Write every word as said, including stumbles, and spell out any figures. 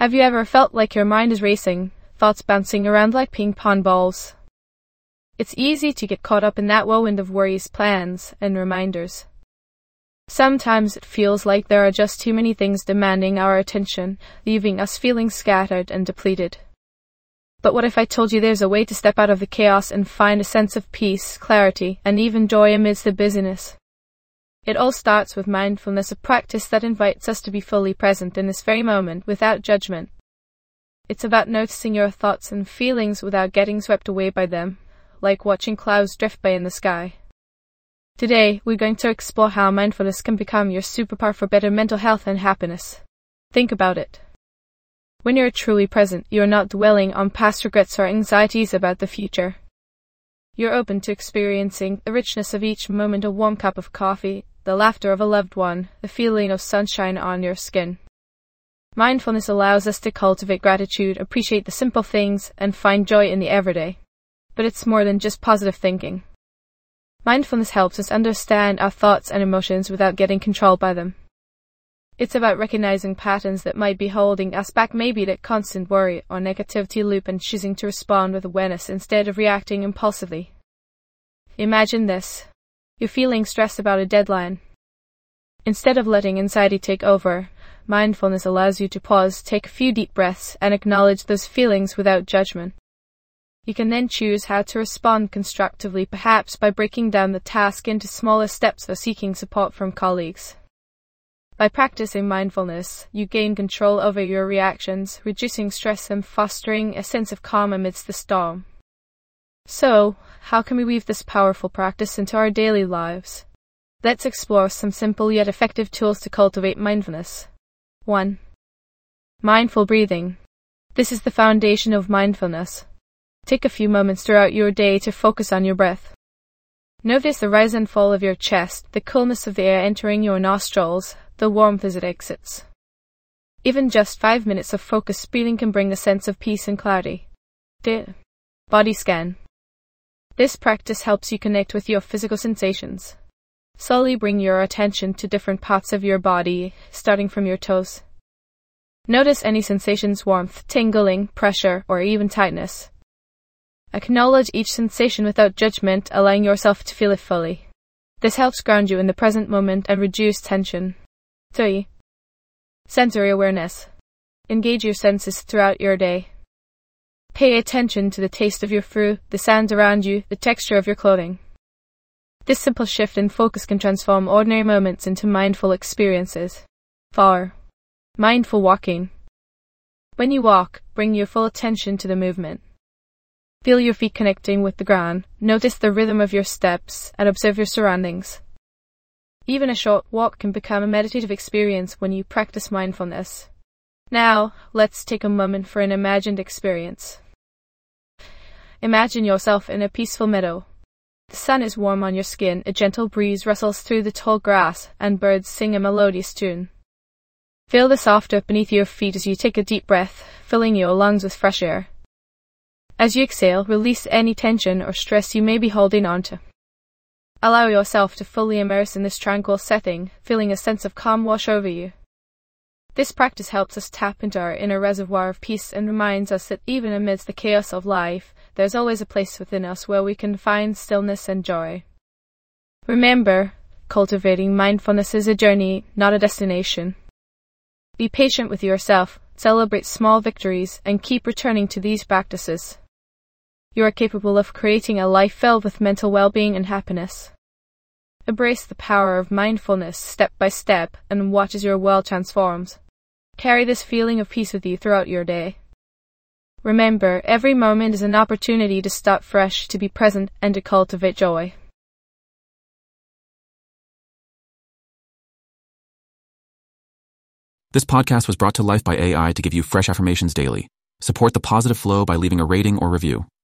Have you ever felt like your mind is racing, thoughts bouncing around like ping pong balls? It's easy to get caught up in that whirlwind of worries, plans, and reminders. Sometimes it feels like there are just too many things demanding our attention, leaving us feeling scattered and depleted. But what if I told you there's a way to step out of the chaos and find a sense of peace, clarity, and even joy amidst the busyness? It all starts with mindfulness, a practice that invites us to be fully present in this very moment without judgment. It's about noticing your thoughts and feelings without getting swept away by them, like watching clouds drift by in the sky. Today, we're going to explore how mindfulness can become your superpower for better mental health and happiness. Think about it. When you're truly present, you're not dwelling on past regrets or anxieties about the future. You're open to experiencing the richness of each moment, a warm cup of coffee, the laughter of a loved one, the feeling of sunshine on your skin. Mindfulness allows us to cultivate gratitude, appreciate the simple things, and find joy in the everyday. But it's more than just positive thinking. Mindfulness helps us understand our thoughts and emotions without getting controlled by them. It's about recognizing patterns that might be holding us back, maybe that constant worry or negativity loop, and choosing to respond with awareness instead of reacting impulsively. Imagine this. You're feeling stressed about a deadline. Instead of letting anxiety take over, mindfulness allows you to pause, take a few deep breaths, and acknowledge those feelings without judgment. You can then choose how to respond constructively, perhaps by breaking down the task into smaller steps or seeking support from colleagues. By practicing mindfulness, you gain control over your reactions, reducing stress and fostering a sense of calm amidst the storm. So, how can we weave this powerful practice into our daily lives? Let's explore some simple yet effective tools to cultivate mindfulness. one. Mindful breathing. This is the foundation of mindfulness. Take a few moments throughout your day to focus on your breath. Notice the rise and fall of your chest, the coolness of the air entering your nostrils, the warmth as it exits. Even just five minutes of focused breathing can bring a sense of peace and clarity. two. Body scan. This practice helps you connect with your physical sensations. Slowly bring your attention to different parts of your body, starting from your toes. Notice any sensations: warmth, tingling, pressure, or even tightness. Acknowledge each sensation without judgment, allowing yourself to feel it fully. This helps ground you in the present moment and reduce tension. three. Sensory awareness. Engage your senses throughout your day. Pay attention to the taste of your food, the sounds around you, the texture of your clothing. This simple shift in focus can transform ordinary moments into mindful experiences. four. Mindful walking. When you walk, bring your full attention to the movement. Feel your feet connecting with the ground, notice the rhythm of your steps, and observe your surroundings. Even a short walk can become a meditative experience when you practice mindfulness. Now, let's take a moment for an imagined experience. Imagine yourself in a peaceful meadow. The sun is warm on your skin, a gentle breeze rustles through the tall grass, and birds sing a melodious tune. Feel the soft earth beneath your feet as you take a deep breath, filling your lungs with fresh air. As you exhale, release any tension or stress you may be holding onto. Allow yourself to fully immerse in this tranquil setting, feeling a sense of calm wash over you. This practice helps us tap into our inner reservoir of peace and reminds us that even amidst the chaos of life, there's always a place within us where we can find stillness and joy. Remember, cultivating mindfulness is a journey, not a destination. Be patient with yourself, celebrate small victories, and keep returning to these practices. You are capable of creating a life filled with mental well-being and happiness. Embrace the power of mindfulness step by step and watch as your world transforms. Carry this feeling of peace with you throughout your day. Remember, every moment is an opportunity to start fresh, to be present, and to cultivate joy. This podcast was brought to life by A I to give you fresh affirmations daily. Support the positive flow by leaving a rating or review.